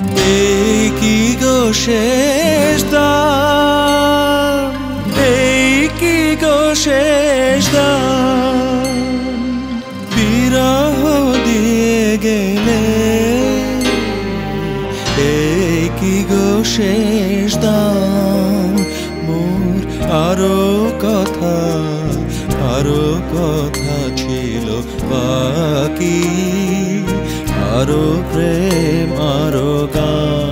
এই কি গো শেষ দান, এই কি গো শেষ দান, বিরহ দিয়ে গেলে। এই কি গো শেষ দান, মোর আরো কথা ছিল বাকি, আরো প্রেম আরো গান।